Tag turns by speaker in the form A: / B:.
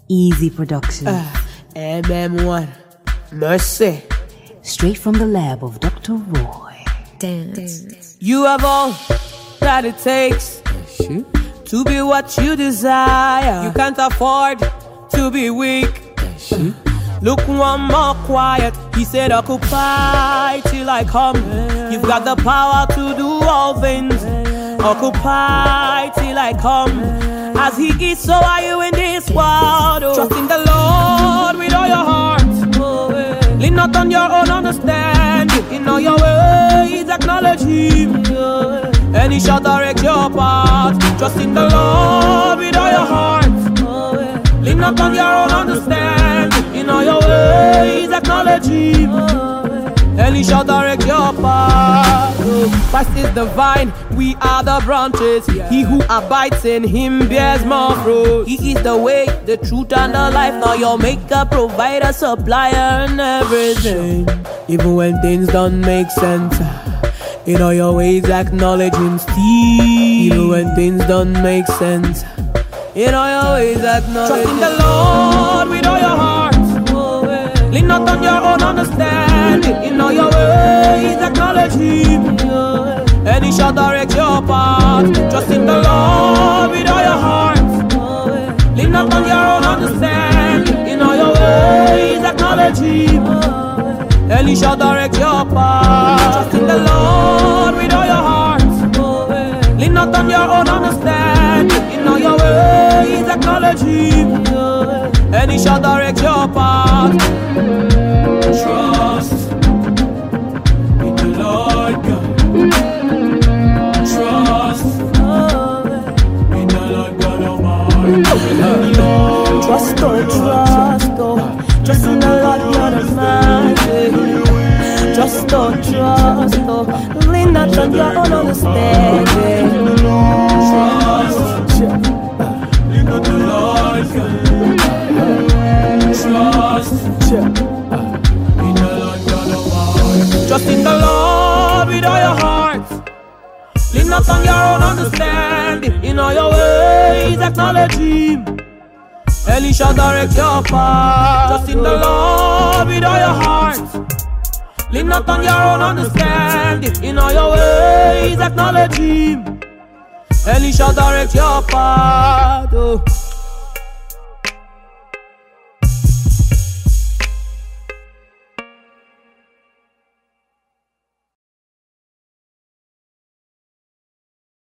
A: Easy production.
B: MM1 Mercy.
A: Straight from the lab of Dr. Roy.
B: Dance. You have all that it takes to be what you desire. You can't afford to be weak. Look one more quiet. He said occupy till I come. You've got the power to do all things. Occupy till I come. As he is, so are you in this world. Trust in the Lord with all your heart. Lean not on your own understanding. In all your ways acknowledge him, and he shall direct your path. Trust in the Lord with all your heart. Lean not on your own understanding. In all your ways acknowledge him, and he shall direct your path. Christ is the vine, we are the branches. He who abides in him bears more fruit. He is the way, the truth, and the life. Now your maker, provider, supplier, and everything. Even when things don't make sense, in all your ways acknowledge him still. Even when things don't make sense, in all your ways acknowledge. Trust in the Lord with all your heart. Lean not on your own understanding. In all your ways acknowledge him, and he shall direct your path. Trust in the Lord with all your heart. Lean not on your own understanding. In all your ways acknowledge him, and he shall direct your path. Trust in the Lord with all your heart. Lean not on your own understanding. In all your ways acknowledge him, and he shall direct your path. Trust in the Lord God. Trust in the Lord God Almighty. Trust, oh, trust, oh. Trust in the Lord God Almighty. Trust, oh, trust, oh. Lean not on your own understanding. Trust in the Lord God. Trust in the Lord God Almighty. Trust in the Lord with all your heart. Lean not on your own understanding. In all your ways acknowledge him, and he shall direct your path. Trust in the Lord with all your heart. Lean not on your own understanding. In all your ways acknowledge him, and he shall direct your path.